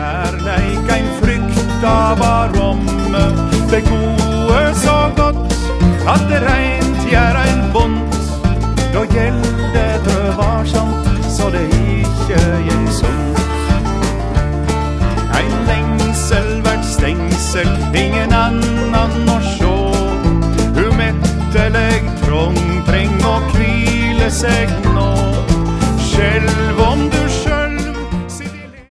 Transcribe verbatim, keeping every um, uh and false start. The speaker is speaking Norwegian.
kjærleik ein frykta var omme, begode så godt at det reint gjør ein vondt. Da gjelder det varsamt, så det ikke gjør sunt. Ein lengsel vert stengsel, ingen annan å sjå. Umettelig trong treng å hvile seg